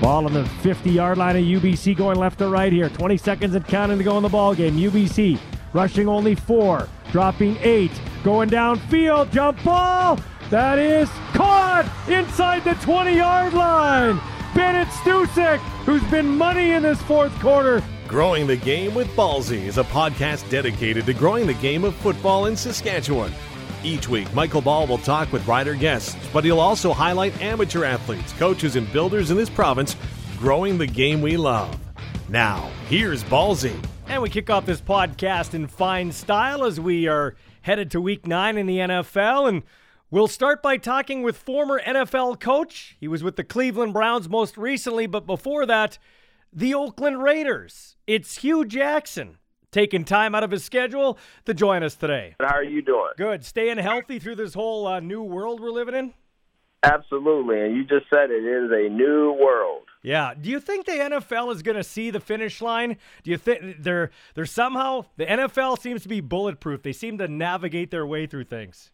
Ball on the 50-yard line of UBC going left to right here. 20 seconds and counting to go in the ball game. UBC rushing only 4, dropping 8, going downfield, jump ball. That is caught inside the 20-yard line. Bennett Stusek, who's been money in this fourth quarter. Growing the Game with Ballsy is a podcast dedicated to growing the game of football in Saskatchewan. Each week, Michael Ball will talk with rider guests, but he'll also highlight amateur athletes, coaches, and builders in this province, growing the game we love. Now, here's Ballsy. And we kick off this podcast in fine style as we are headed to Week 9 in the NFL, and we'll start by talking with former NFL coach. He was with the Cleveland Browns most recently, but before that, the Oakland Raiders. It's Hugh Jackson, taking time out of his schedule to join us today. How are you doing? Good. Staying healthy through this whole new world we're living in? Absolutely, and you just said it is a new world. Yeah. Do you think the NFL is going to see the finish line? Do you think they're somehow, the NFL seems to be bulletproof. They seem to navigate their way through things.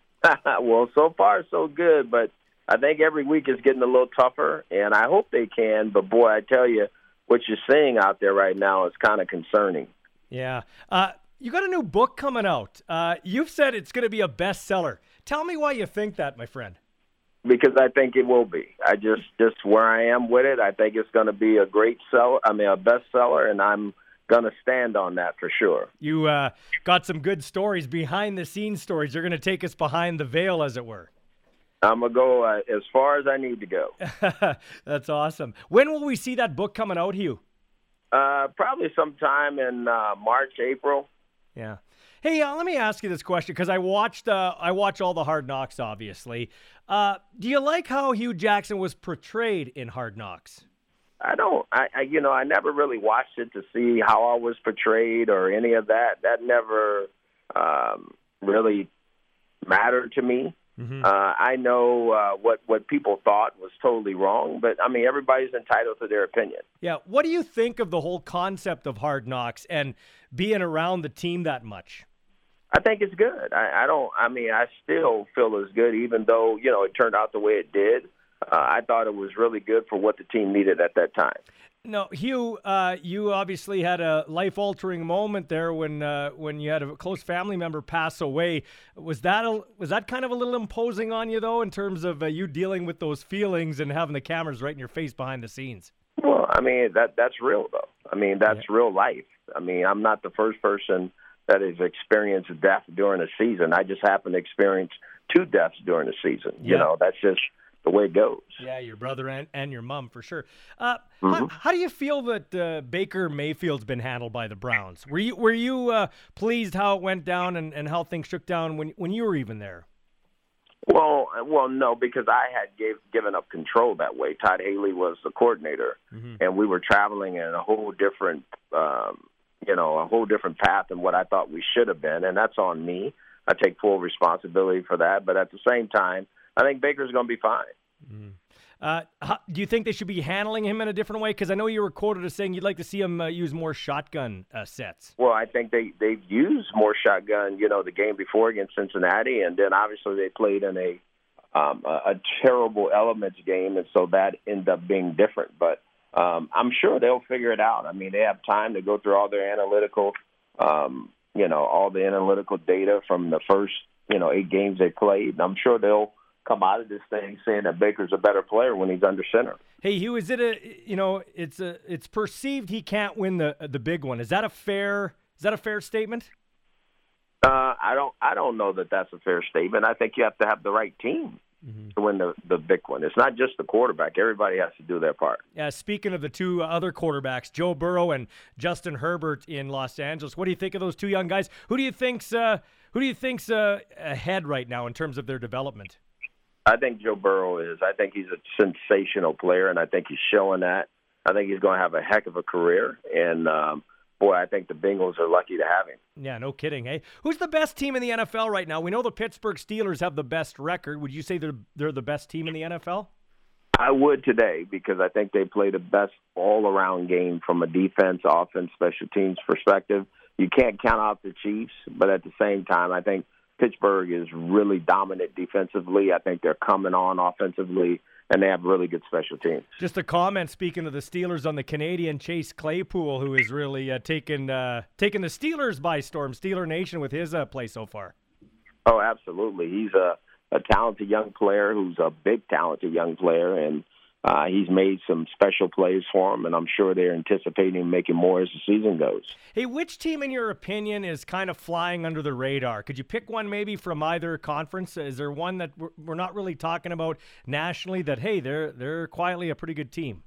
Well, so far so good, but I think every week is getting a little tougher, and I hope they can. But, boy, I tell you, what you're seeing out there right now is kind of concerning. Yeah. You got a new book coming out. You've said it's going to be a bestseller. Tell me why you think that, my friend. Because I think it will be. I just where I am with it, I think it's going to be a great seller. I mean, a bestseller, and I'm going to stand on that for sure. You got some good stories, behind-the-scenes stories. You're going to take us behind the veil, as it were. I'm going to go as far as I need to go. That's awesome. When will we see that book coming out, Hugh? Probably sometime in March, April. Yeah. Hey, let me ask you this question because I watch all the Hard Knocks, obviously. Do you like how Hugh Jackson was portrayed in Hard Knocks? I don't. I never really watched it to see how I was portrayed or any of that. That never really mattered to me. Mm-hmm. I know what people thought was totally wrong, but, I mean, everybody's entitled to their opinion. Yeah. What do you think of the whole concept of Hard Knocks and being around the team that much? I think it's good. I still feel it's good, even though, it turned out the way it did. I thought it was really good for what the team needed at that time. No, Hugh, you obviously had a life-altering moment there when you had a close family member pass away. Was that kind of a little imposing on you, though, in terms of you dealing with those feelings and having the cameras right in your face behind the scenes? Well, I mean, that's real, though. I mean, that's real life. I mean, I'm not the first person that has experienced death during a season. I just happened to experience 2 deaths during the season. Yeah. That's just the way it goes. Yeah, your brother and your mom, for sure. Mm-hmm. How do you feel that Baker Mayfield's been handled by the Browns? Were you pleased how it went down and how things shook down when you were even there? Well, no, because I had given up control that way. Todd Haley was the coordinator, mm-hmm. and we were traveling in a whole different path than what I thought we should have been, and that's on me. I take full responsibility for that, but at the same time, I think Baker's going to be fine. Mm-hmm. Do you think they should be handling him in a different way? Because I know you were quoted as saying you'd like to see him use more shotgun sets. Well, I think they've used more shotgun, the game before against Cincinnati, and then obviously they played in a terrible elements game, and so that ended up being different. But I'm sure they'll figure it out. I mean, they have time to go through all their analytical, all the analytical data from the first, 8 games they played. And I'm sure they'll come out of this thing saying that Baker's a better player when he's under center. Hey, Hugh, is it it's perceived he can't win the big one. Is that a fair statement? I don't know that that's a fair statement. I think you have to have the right team to win the big one. It's not just the quarterback. Everybody has to do their part. Yeah. Speaking of the 2 other quarterbacks, Joe Burrow and Justin Herbert in Los Angeles, what do you think of those 2 young guys? Who do you think's ahead right now in terms of their development? I think Joe Burrow is. I think he's a sensational player, and I think he's showing that. I think he's going to have a heck of a career, and boy, I think the Bengals are lucky to have him. Yeah, no kidding. Hey, who's the best team in the NFL right now? We know the Pittsburgh Steelers have the best record. Would you say they're the best team in the NFL? I would today because I think they play the best all-around game from a defense, offense, special teams perspective. You can't count out the Chiefs, but at the same time, I think Pittsburgh is really dominant defensively. I think they're coming on offensively, and they have really good special teams. Just a comment, speaking of the Steelers, on the Canadian Chase Claypool, who is really taken the Steelers by storm, Steeler Nation, with his play so far. Oh, absolutely. He's a talented young player who's a big talented young player, and he's made some special plays for him, and I'm sure they're anticipating making more as the season goes. Hey, which team, in your opinion, is kind of flying under the radar? Could you pick one maybe from either conference? Is there one that we're not really talking about nationally that, hey, they're quietly a pretty good team?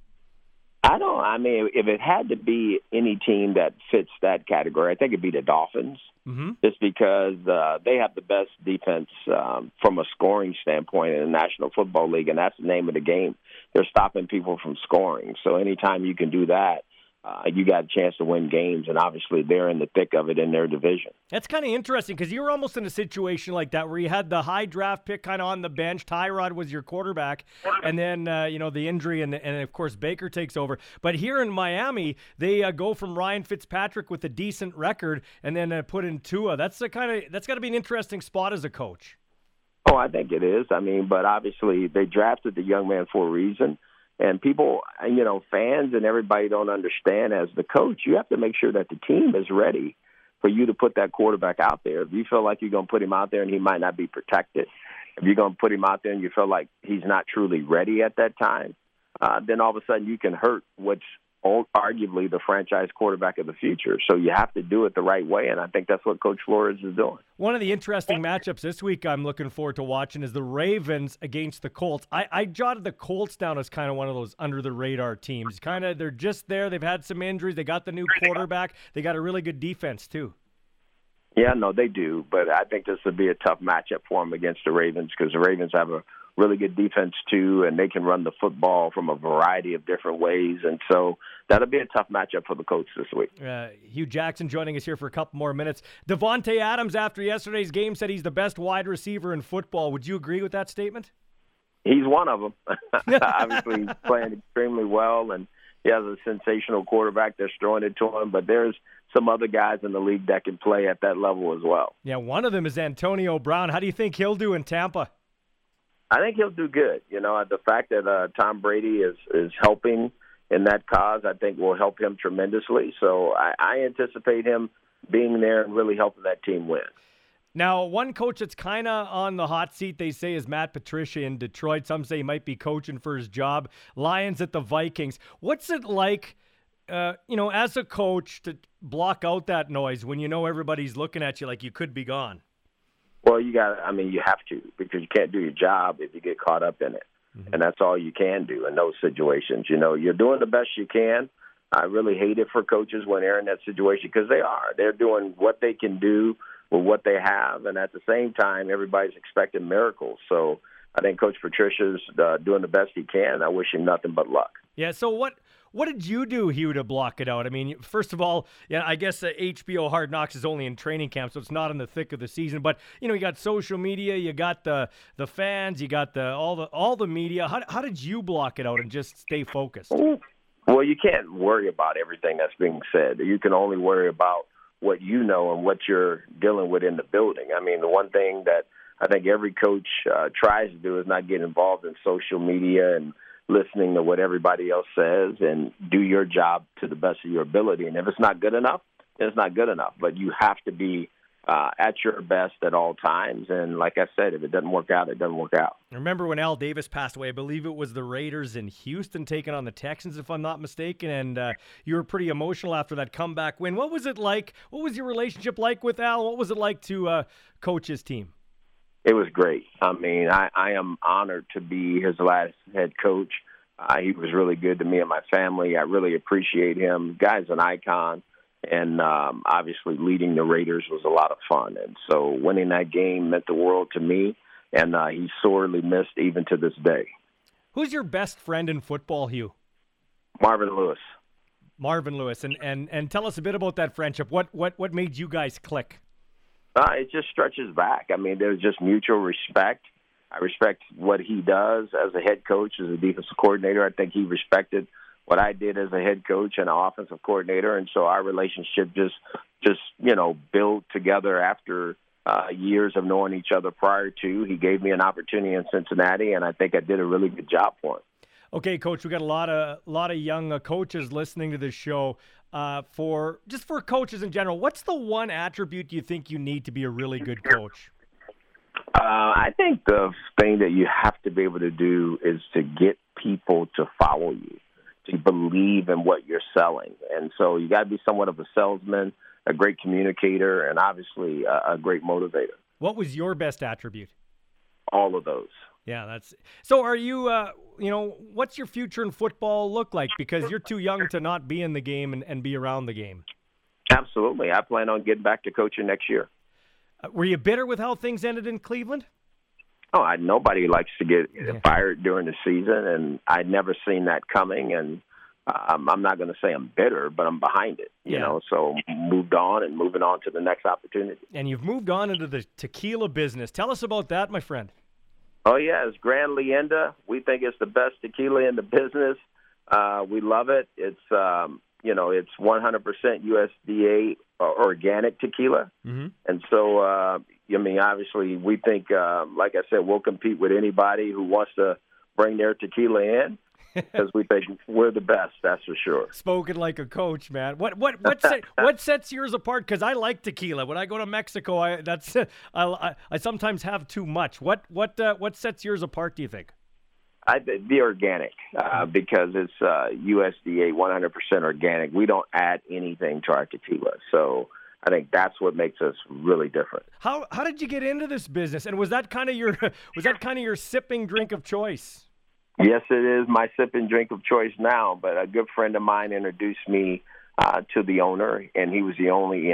I mean, if it had to be any team that fits that category, I think it'd be the Dolphins, just because they have the best defense from a scoring standpoint in the National Football League, and that's the name of the game. They're stopping people from scoring. So anytime you can do that, you got a chance to win games, and obviously they're in the thick of it in their division. That's kind of interesting because you were almost in a situation like that where you had the high draft pick kind of on the bench. Tyrod was your quarterback, and then the injury, and of course Baker takes over. But here in Miami, they go from Ryan Fitzpatrick with a decent record, and then put in Tua. That's got to be an interesting spot as a coach. Oh, I think it is. I mean, but obviously they drafted the young man for a reason. And people, fans and everybody don't understand, as the coach, you have to make sure that the team is ready for you to put that quarterback out there. If you feel like you're going to put him out there and he might not be protected, if you're going to put him out there and you feel like he's not truly ready at that time, then all of a sudden you can hurt what's arguably the franchise quarterback of the future. So you have to do it the right way, and I think that's what Coach Flores is doing. One of the interesting matchups this week I'm looking forward to watching is the Ravens against the Colts. I jotted the Colts down as kind of one of those under-the-radar teams. They're just there. They've had some injuries. They got the new quarterback. They got a really good defense, too. Yeah, no, they do, but I think this would be a tough matchup for them against the Ravens because the Ravens have a really good defense, too, and they can run the football from a variety of different ways. And so that'll be a tough matchup for the Colts this week. Hugh Jackson joining us here for a couple more minutes. Davante Adams, after yesterday's game, said he's the best wide receiver in football. Would you agree with that statement? He's one of them. Obviously, he's playing extremely well, and he has a sensational quarterback that's throwing it to him. But there's some other guys in the league that can play at that level as well. Yeah, one of them is Antonio Brown. How do you think he'll do in Tampa? I think he'll do good. The fact that Tom Brady is helping in that cause, I think will help him tremendously. So I anticipate him being there and really helping that team win. Now, one coach that's kind of on the hot seat, they say, is Matt Patricia in Detroit. Some say he might be coaching for his job. Lions at the Vikings. What's it like, as a coach, to block out that noise when everybody's looking at you like you could be gone? Well, you have to, because you can't do your job if you get caught up in it. And that's all you can do in those situations. You're doing the best you can. I really hate it for coaches when they're in that situation because they are. They're doing what they can do with what they have, and at the same time, everybody's expecting miracles. So I think Coach Patricia's doing the best he can. I wish him nothing but luck. Yeah, so what did you do, Hugh, to block it out? I mean, first of all, I guess HBO Hard Knocks is only in training camp, so it's not in the thick of the season. But you got social media, you got the fans, you got all the media. How did you block it out and just stay focused? Well, you can't worry about everything that's being said. You can only worry about what you know and what you're dealing with in the building. I mean, the one thing that I think every coach tries to do is not get involved in social media and listening to what everybody else says, and do your job to the best of your ability. And if it's not good enough, then it's not good enough. But you have to be at your best at all times. And like I said, if it doesn't work out, it doesn't work out. Remember when Al Davis passed away? I believe it was the Raiders in Houston taking on the Texans, if I'm not mistaken. And you were pretty emotional after that comeback win. What was it like? What was your relationship like with Al? What was it like to coach his team? It was great. I mean, I am honored to be his last head coach. He was really good to me and my family. I really appreciate him. Guy's an icon. And obviously leading the Raiders was a lot of fun. And so winning that game meant the world to me, and he's sorely missed even to this day. Who's your best friend in football, Hugh? Marvin Lewis. Marvin Lewis. And tell us a bit about that friendship. What made you guys click? It just stretches back. I mean, there's just mutual respect. I respect what he does as a head coach, as a defensive coordinator. I think he respected what I did as a head coach and an offensive coordinator, and so our relationship just built together after years of knowing each other prior to. He gave me an opportunity in Cincinnati, and I think I did a really good job for him. Okay, Coach, we got a lot of young coaches listening to this show. For coaches in general, what's the one attribute you think you need to be a really good coach? I think the thing that you have to be able to do is to get people to follow you, to believe in what you're selling. And so you got to be somewhat of a salesman, a great communicator, and obviously a great motivator. What was your best attribute? All of those. Yeah, so are you, what's your future in football look like? Because you're too young to not be in the game and be around the game. Absolutely. I plan on getting back to coaching next year. Were you bitter with how things ended in Cleveland? Oh, nobody likes to get fired during the season, and I'd never seen that coming. And I'm not going to say I'm bitter, but I'm behind it, you know. So moved on and moving on to the next opportunity. And you've moved on into the tequila business. Tell us about that, my friend. Oh, yeah, it's Gran Leyenda. We think it's the best tequila in the business. We love it. It's, it's 100% USDA organic tequila. Mm-hmm. And so, obviously we think, like I said, we'll compete with anybody who wants to bring their tequila in. Because we think we're the best, that's for sure. Spoken like a coach, man. What sets yours apart? Because I like tequila. When I go to Mexico, I sometimes have too much. What sets yours apart, do you think? The organic, because it's USDA 100% organic. We don't add anything to our tequila, so I think that's what makes us really different. How did you get into this business? And was that kind of your sipping drink of choice? Yes, it is my sip and drink of choice now, but a good friend of mine introduced me to the owner, and he is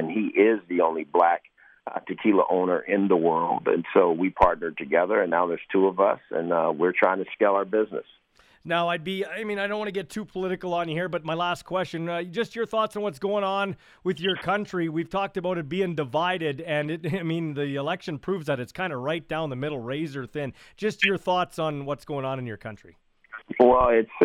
the only black tequila owner in the world. And so we partnered together, and now there's two of us, and we're trying to scale our business. Now, I don't want to get too political on you here, but my last question, just your thoughts on what's going on with your country. We've talked about it being divided, and the election proves that it's kind of right down the middle, razor thin. Just your thoughts on what's going on in your country. Well,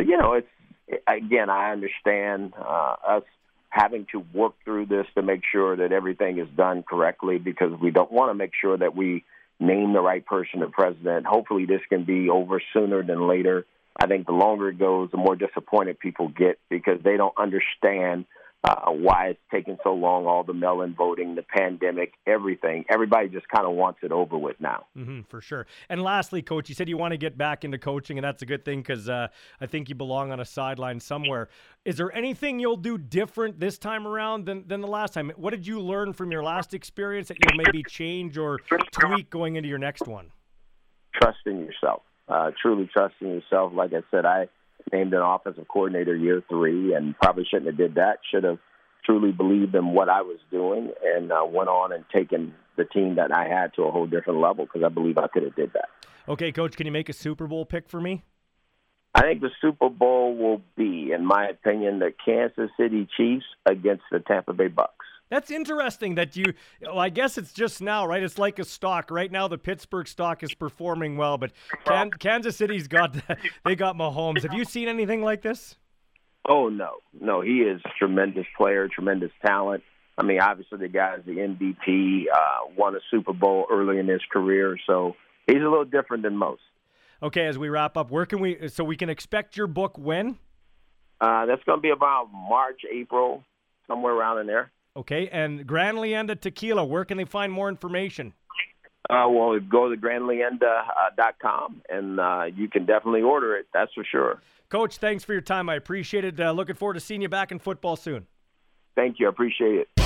again, I understand us having to work through this to make sure that everything is done correctly, because we don't want to make sure that we name the right person as president. Hopefully this can be over sooner than later. I think the longer it goes, the more disappointed people get, because they don't understand why it's taking so long, all the mail-in voting, the pandemic, everything. Everybody just kind of wants it over with now. Mm-hmm, for sure. And lastly, Coach, you said you want to get back into coaching, and that's a good thing, because I think you belong on a sideline somewhere. Is there anything you'll do different this time around than the last time? What did you learn from your last experience that you'll maybe change or tweak going into your next one? Trust in yourself. Truly trust in yourself. Like I said, I named an offensive coordinator year 3 and probably shouldn't have did that. Should have truly believed in what I was doing and went on and taken the team that I had to a whole different level, because I believe I could have did that. Okay, Coach, can you make a Super Bowl pick for me? I think the Super Bowl will be, in my opinion, the Kansas City Chiefs against the Tampa Bay Bucks. That's interesting that I guess it's just now, right? It's like a stock. Right now, the Pittsburgh stock is performing well, but Kansas City's they got Mahomes. Have you seen anything like this? Oh, no. No, he is a tremendous player, tremendous talent. I mean, obviously the guy's the MVP, won a Super Bowl early in his career, so he's a little different than most. Okay, as we wrap up, we can expect your book when? That's going to be about March, April, somewhere around in there. Okay, and Gran Leyenda Tequila, where can they find more information? Well, go to granleyenda.com, and you can definitely order it, that's for sure. Coach, thanks for your time. I appreciate it. Looking forward to seeing you back in football soon. Thank you. I appreciate it.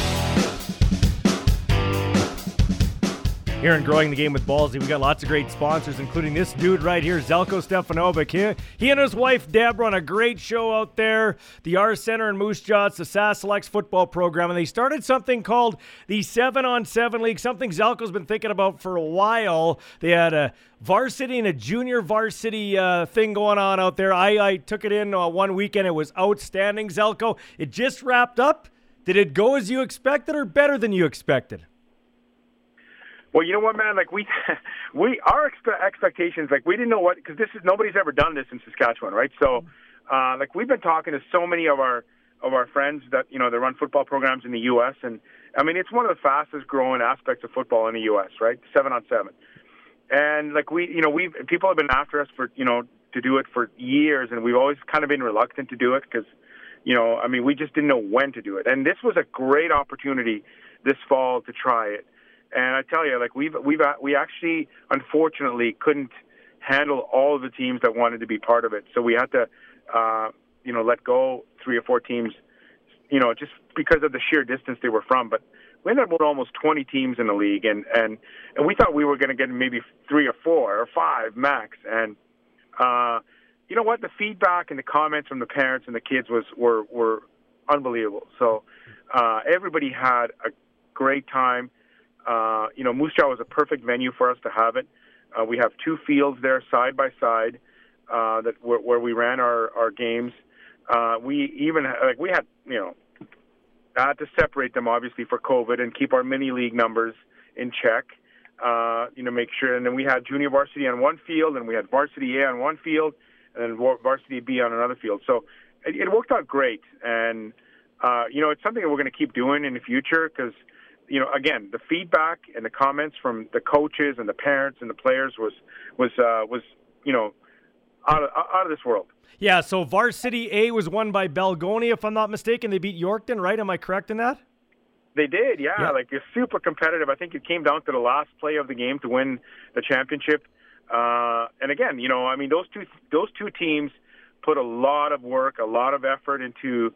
Here in Growing the Game with Ballsy, we got lots of great sponsors, including this dude right here, Zeljko Stefanovic. He and his wife, Deborah, on a great show out there, the R Center in Moose Jaw. It's the SAS Selects football program, and they started something called the 7-on-7 League, something Zeljko's been thinking about for a while. They had a varsity and a junior varsity thing going on out there. I took it in one weekend. It was outstanding, Zeljko. It just wrapped up. Did it go as you expected or better than you expected? Well, you know what, man? Like our expectations, like we didn't know what, because nobody's ever done this in Saskatchewan, right? So, we've been talking to so many of our of our friends that they run football programs in the U.S. and I mean it's one of the fastest growing aspects of football in the U.S. Right, 7-on-7, and like people have been after us for to do it for years, and we've always kind of been reluctant to do it because we just didn't know when to do it, and this was a great opportunity this fall to try it. And I tell you, like we actually unfortunately couldn't handle all of the teams that wanted to be part of it, so we had to let go 3 or 4 teams, just because of the sheer distance they were from. But we ended up with almost 20 teams in the league, and we thought we were going to get maybe 3 or 4 or 5 max. And you know what? The feedback and the comments from the parents and the kids were unbelievable. So everybody had a great time. Moose Jaw was a perfect venue for us to have it. We have 2 fields there side by side where we ran our games. We had to separate them obviously for COVID and keep our mini league numbers in check. Make sure. And then we had junior varsity on one field, and we had varsity A on one field, and then varsity B on another field. So it worked out great, and it's something that we're going to keep doing in the future because. Again, the feedback and the comments from the coaches and the parents and the players was out of this world. Yeah, so Varsity A was won by Belgoni, if I'm not mistaken. They beat Yorkton, right? Am I correct in that? They did, yeah. Like, it's super competitive. I think it came down to the last play of the game to win the championship. And again, those two teams put a lot of work, a lot of effort into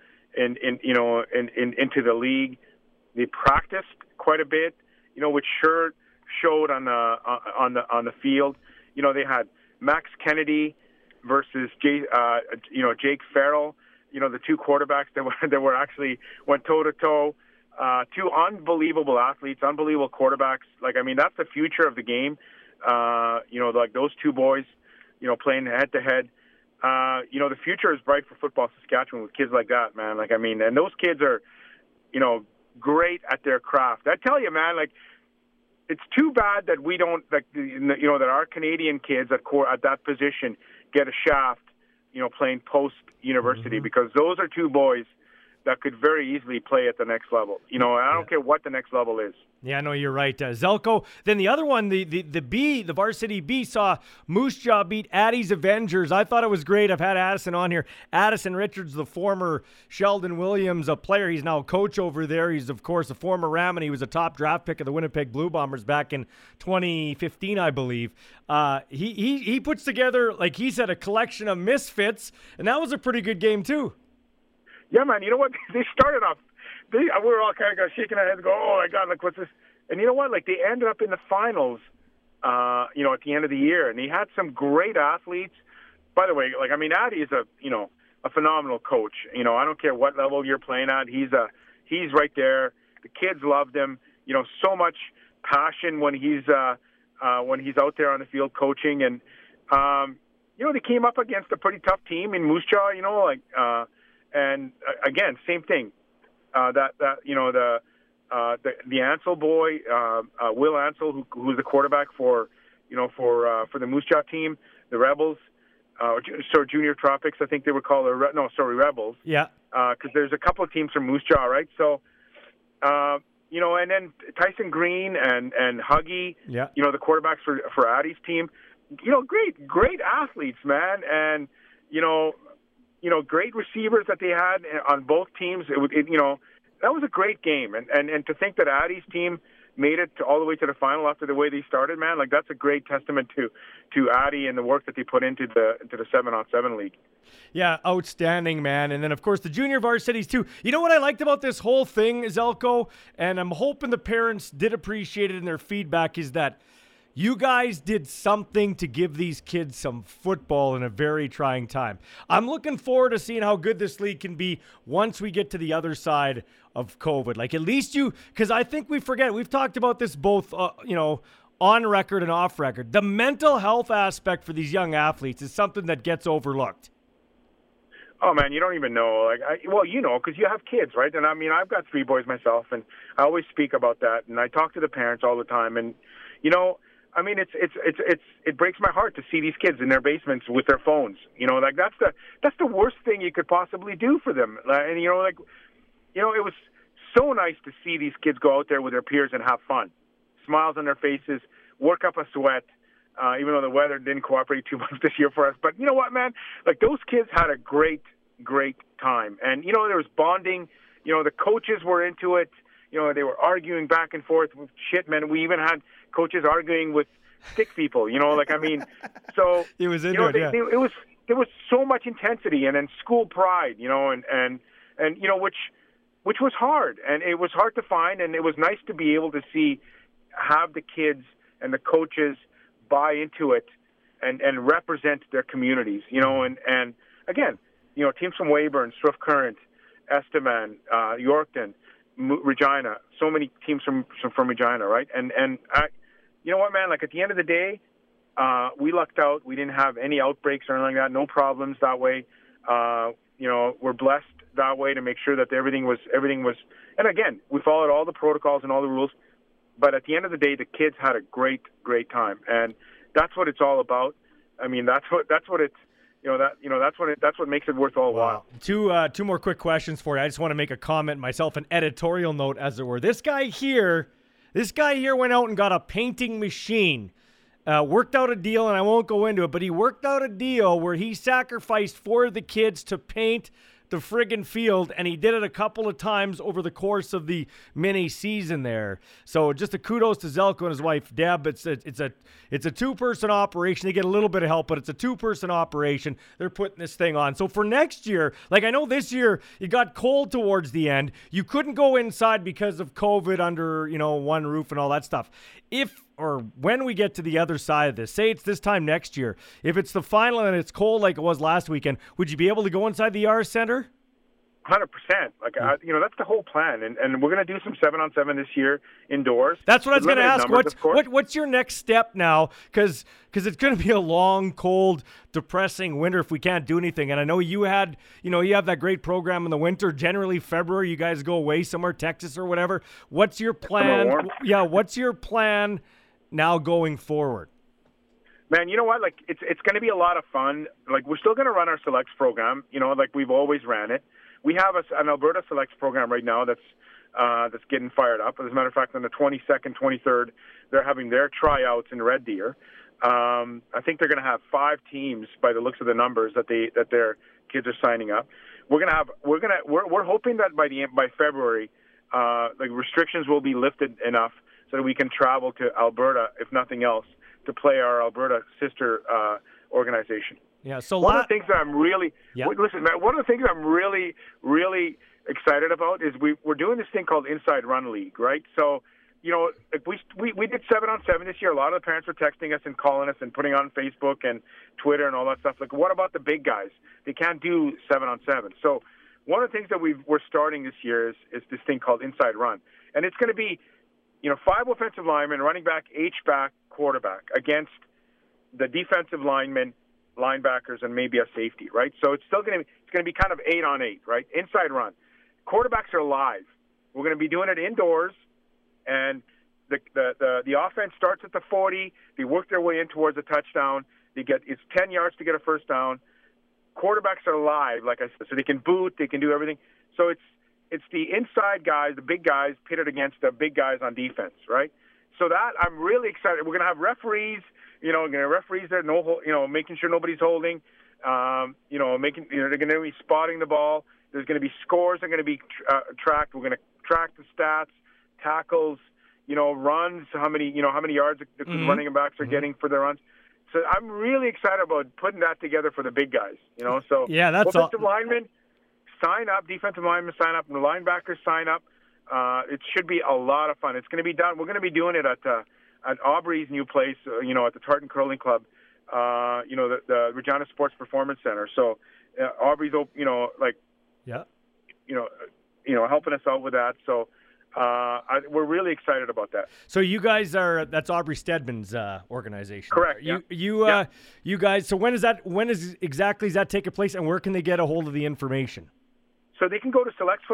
the league. They practiced quite a bit, which sure showed on the field. They had Max Kennedy versus Jake Farrell. The 2 quarterbacks that were actually went toe to toe. 2 unbelievable athletes, unbelievable quarterbacks. That's the future of the game. Like those 2 boys, playing head to head. The future is bright for football Saskatchewan with kids like that, man. And those kids are, great at their craft. I tell you, man, it's too bad that we don't, that our Canadian kids at that position get a shaft, playing post university, because those are 2 boys that could very easily play at the next level. I don't care what the next level is. Yeah, no, you're right. Zelko. Then the other one, the Varsity B, saw Moose Jaw beat Addie's Avengers. I thought it was great. I've had Addison on here. Addison Richards, the former Sheldon Williams, a player. He's now a coach over there. He's, of course, a former Ram, and he was a top draft pick of the Winnipeg Blue Bombers back in 2015, I believe. He puts together, like he said, a collection of misfits, and that was a pretty good game, too. Yeah, man. You know what? They started off. We were all kind of shaking our heads, go, "Oh my God, what's this?" And you know what? They ended up in the finals, at the end of the year, and he had some great athletes. By the way, Addie is a phenomenal coach. I don't care what level you're playing at. He's right there. The kids loved him. So much passion when he's out there on the field coaching, and they came up against a pretty tough team in Moose Jaw. And again, same thing. The Ansel boy, Will Ansel, who's the quarterback for the Moose Jaw team, the Rebels, Junior Tropics, I think they were called. Rebels. Yeah. Because there's a couple of teams from Moose Jaw, right? So, and then Tyson Green and Huggy, the quarterbacks for Addie's team, great athletes, man, and great receivers that they had on both teams. That was a great game, and to think that Addie's team made it all the way to the final after the way they started, man, that's a great testament to Addie and the work that they put into the 7-on-7 league. Yeah, outstanding, man. And then, of course, the junior varsities, too. You know what I liked about this whole thing, Zelko, and I'm hoping the parents did appreciate it in their feedback, is that you guys did something to give these kids some football in a very trying time. I'm looking forward to seeing how good this league can be once we get to the other side of COVID. At least because I think we forget, we've talked about this both, on record and off record. The mental health aspect for these young athletes is something that gets overlooked. Oh, man, you don't even know. Because you have kids, right? And I've got 3 boys myself, and I always speak about that, and I talk to the parents all the time. And, I mean, it breaks my heart to see these kids in their basements with their phones. You know, like that's the worst thing you could possibly do for them. And it was so nice to see these kids go out there with their peers and have fun, smiles on their faces, work up a sweat. Even though the weather didn't cooperate too much this year for us, but you know what, man? Like those kids had a great time, and there was bonding. The coaches were into it. They were arguing back and forth with shit, man. We even had coaches arguing with stick people, so it was into it, yeah. There was so much intensity and then school pride, and which was hard, and it was hard to find, and it was nice to be able to have the kids and the coaches buy into it and represent their communities, and again, teams from Weyburn, Swift Current, Estevan, Yorkton, Regina, so many teams from Regina, right? And you know what, man? Like at the end of the day, we lucked out. We didn't have any outbreaks or anything like that. No problems that way. We're blessed that way to make sure that everything was. And again, we followed all the protocols and all the rules. But at the end of the day, the kids had a great time, and that's what it's all about. I mean, that's what it's. That's what makes it worth all while. Two more quick questions for you. I just want to make a comment myself, an editorial note, as it were. This guy here went out and got a painting machine. Worked out a deal, and I won't go into it, but he worked out a deal where he sacrificed for the kids to paint the friggin' field, and he did it a couple of times over the course of the mini season there. So just a kudos to Zelko and his wife Deb. It's a two-person operation. They get a little bit of help, but it's a two-person operation. They're putting this thing on. So for next year, like I know this year it got cold towards the end. You couldn't go inside because of COVID under one roof and all that stuff. If or when we get to the other side of this, say it's this time next year, if it's the final and it's cold like it was last weekend, would you be able to go inside the Yar Center? 100%. Like, that's the whole plan. And we're going to do some 7-on-7 this year indoors. That's what I was going to ask. What's your next step now? Because it's going to be a long, cold, depressing winter if we can't do anything. And I know you have that great program in the winter. Generally, February, you guys go away somewhere, Texas or whatever. What's your plan? Yeah, what's your plan now going forward? Man, you know what? Like, it's going to be a lot of fun. Like, we're still going to run our Selects program, like we've always ran it. We have an Alberta Selects program right now that's getting fired up. As a matter of fact, on the 22nd, 23rd, they're having their tryouts in Red Deer. I think they're going to have 5 teams by the looks of the numbers that their kids are signing up. We're hoping that by February, the restrictions will be lifted enough so that we can travel to Alberta, if nothing else, to play our Alberta sister organization. Yeah. So one of the things that I'm really listen, man. One of the things I'm really, really excited about is we're doing this thing called Inside Run League, right? So, like we did 7-on-7 this year. A lot of the parents were texting us and calling us and putting on Facebook and Twitter and all that stuff. Like, what about the big guys? They can't do 7-on-7. So, one of the things that we're starting this year is this thing called Inside Run, and it's going to be 5 offensive linemen, running back, H-back, quarterback against the defensive linemen, linebackers, and maybe a safety, right? So it's going to be kind of 8-on-8, right? Inside run. Quarterbacks are live. We're going to be doing it indoors, and the offense starts at the 40. They work their way in towards a touchdown. It's 10 yards to get a first down. Quarterbacks are live, like I said, so they can boot, they can do everything. So it's the inside guys, the big guys, pitted against the big guys on defense, right? So that I'm really excited. We're going to have referees. Referees there, making sure nobody's holding. They're going to be spotting the ball. There's going to be scores that are going to be tracked. We're going to track the stats, tackles, runs, how many yards the running backs are getting for their runs. So I'm really excited about putting that together for the big guys. So yeah, that's offensive linemen sign up, defensive linemen sign up, and the linebackers sign up. It should be a lot of fun. It's going to be done. We're going to be doing it at Aubrey's new place, at the Tartan Curling Club, the Regina Sports Performance Center. So Aubrey's, helping us out with that. So we're really excited about that. So you guys that's Aubrey Stedman's organization. Correct. You guys. So when is that taking place, and where can they get a hold of the information? So they can go to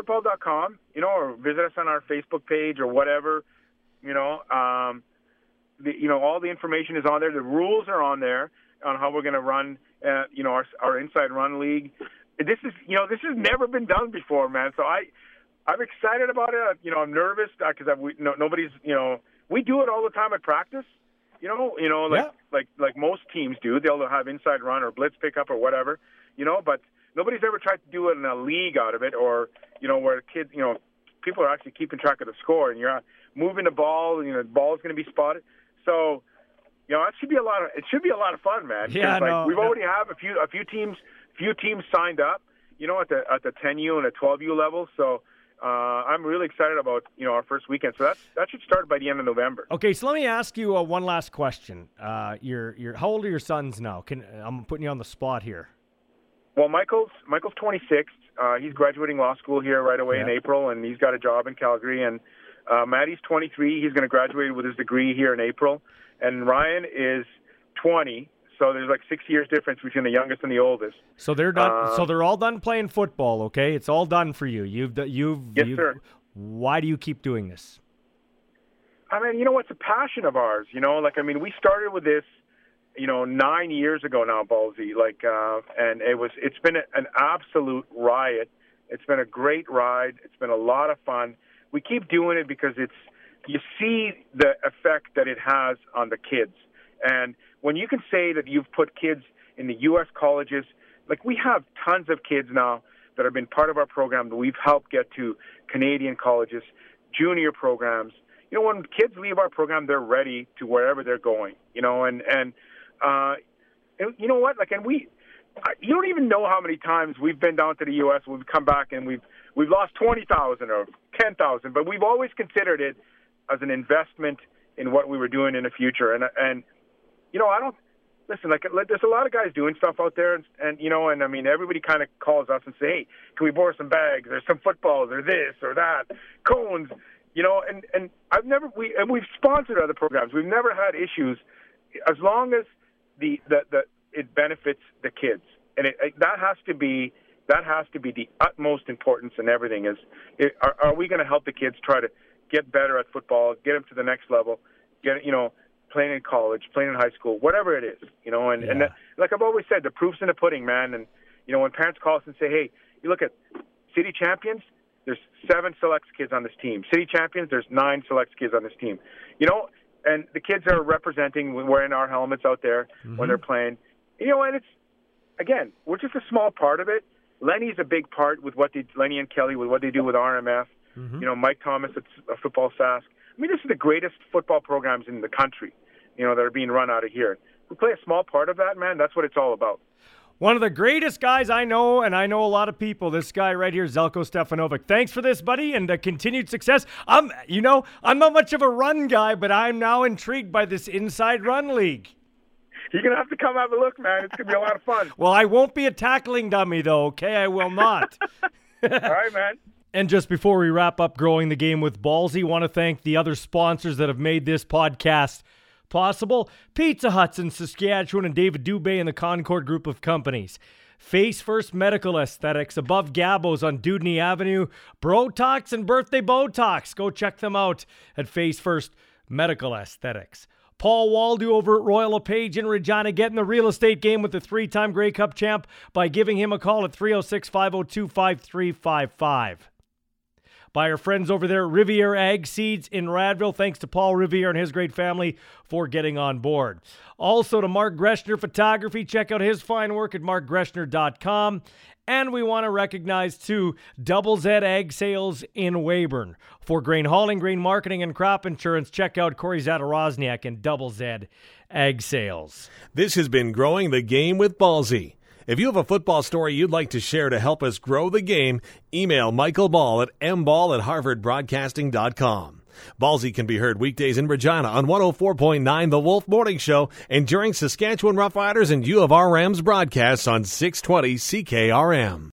selectsfootball.com, or visit us on our Facebook page or whatever, all the information is on there. The rules are on there on how we're going to run, our inside run league. This has never been done before, man. So I'm excited about it. I'm nervous because nobody's, we do it all the time at practice. Like most teams do. They'll have inside run or blitz pickup or whatever, but nobody's ever tried to do it in a league out of it, or, where kids, people are actually keeping track of the score and you're moving the ball, the ball's going to be spotted. So, it should be a lot of fun, man. Yeah, we've already have a few teams signed up, at the 10U and the 12U level. So, I'm really excited about our first weekend. So that should start by the end of November. Okay, so let me ask you one last question. You're how old are your sons now? I'm putting you on the spot here. Well, Michael's 26. He's graduating law school here right away in April, and he's got a job in Calgary. And Maddie's 23. He's going to graduate with his degree here in April. And Ryan is 20. So there's like 6 years difference between the youngest and the oldest. So they're done. So they're all done playing football. Okay, it's all done for you. Yes, sir. Why do you keep doing this? I mean, it's a passion of ours. We started with this, 9 years ago now, Ballsy. And it's been an absolute riot. It's been a great ride. It's been a lot of fun. We keep doing it because you see the effect that it has on the kids. And when you can say that you've put kids in the U.S. colleges, we have tons of kids now that have been part of our program that we've helped get to Canadian colleges, junior programs. When kids leave our program, they're ready to wherever they're going, and you know what? You don't even know how many times we've been down to the U.S. We've come back and we've lost 20,000 or 10,000, but we've always considered it as an investment in what we were doing in the future. And I don't listen. There's a lot of guys doing stuff out there, and I mean, everybody kind of calls us and say, "Hey, can we borrow some bags or some footballs or this or that, cones?" And we've sponsored other programs. We've never had issues as long as it benefits the kids, and that has to be the utmost importance in everything. Are we going to help the kids try to get better at football, get them to the next level, playing in college, playing in high school, whatever it is, and like I've always said, the proof's in the pudding, man. And when parents call us and say, "Hey, you look at city champions, there's 7 selects kids on this team. City champions, there's 9 selects kids on this team." And the kids are representing, wearing our helmets out there when they're playing. And it's, again, we're just a small part of it. Lenny's a big part with Lenny and Kelly with what they do with RMF. Mike Thomas at Football Sask. I mean, this is the greatest football programs in the country, that are being run out of here. We play a small part of that, man. That's what it's all about. One of the greatest guys I know, and I know a lot of people, this guy right here, Zeljko Stefanovic. Thanks for this, buddy, and continued success. I'm not much of a run guy, but I'm now intrigued by this Inside Run League. You're going to have to come have a look, man. It's going to be a lot of fun. Well, I won't be a tackling dummy, though, okay? I will not. All right, man. And just before we wrap up Growing the Game with Ballsy, want to thank the other sponsors that have made this podcast possible. Pizza Huts in Saskatchewan and David Dubé and the Concord Group of Companies. Face First Medical Aesthetics above Gabos on Dudney Avenue. Brotox and Birthday Botox. Go check them out at Face First Medical Aesthetics. Paul Waldo over at Royal LePage in Regina, getting the real estate game with the 3-time Grey Cup champ by giving him a call at 306-502-5355. By our friends over there at Riviere Ag Seeds in Radville. Thanks to Paul Riviere and his great family for getting on board. Also to Mark Greshner Photography. Check out his fine work at markgreshner.com. And we want to recognize, too, Double Z Ag Sales in Weyburn. For grain hauling, grain marketing, and crop insurance, check out Corey Zadarozniak and Double Z Ag Sales. This has been Growing the Game with Ballsy. If you have a football story you'd like to share to help us grow the game, email Michael Ball at mball@harvardbroadcasting.com. Ballsy can be heard weekdays in Regina on 104.9 The Wolf Morning Show and during Saskatchewan Roughriders and U of R Rams broadcasts on 620 CKRM.